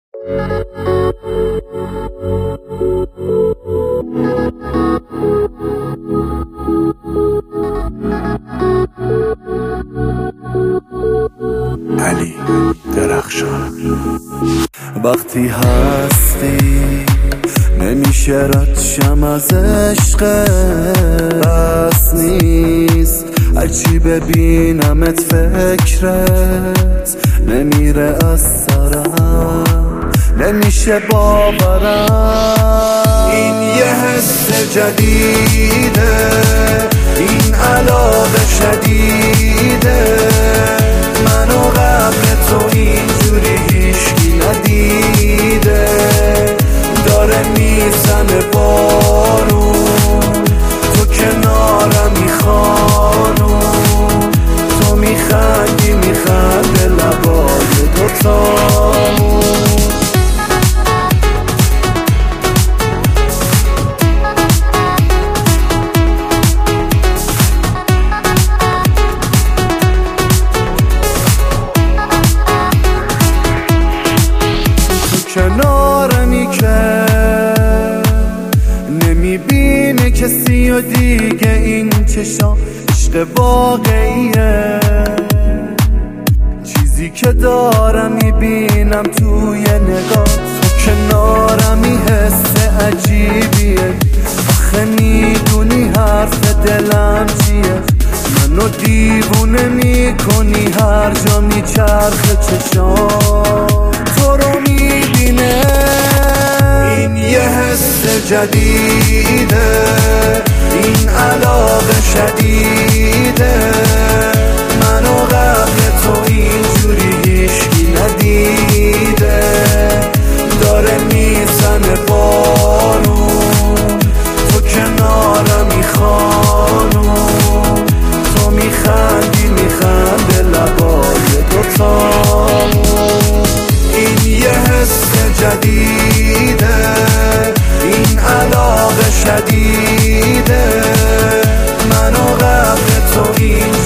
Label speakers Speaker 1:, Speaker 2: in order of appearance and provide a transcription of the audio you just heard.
Speaker 1: علی درخشان. وقتی هستی نمیشه رد شم از عشق، بس نیست هرچی ببینمت فکرت نمیره از سرم، نمیشه باورم. این یه حس جدیده، این علاقه شدیده، منو قبل تو اینجوری هیچکی ندیده. داره میزنه بارون، تو کنارمی خانون، تو میخندی میخنده لبای دوتامون. کنارمی که نمیبینه کسی و دیگه، این چشام عشق واقعیه. چیزی که دارم میبینم توی نگاه، تو کنارمی حس عجیبیه. آخه میدونی حرف دلم چیه، منو دیوونه میکنی هر جا میچرخه چشام تو رو میبینه. این یه حس جدیده، این علاقه شدیده، منو قبل تو اینجوری هیچکی ندیده. داره میزنه بارون، تو کنارمی خانون، تو میخندی میخنده لبای دوتامون. این یه حس جدیده، این علاقه شدیده، منو قبل تو این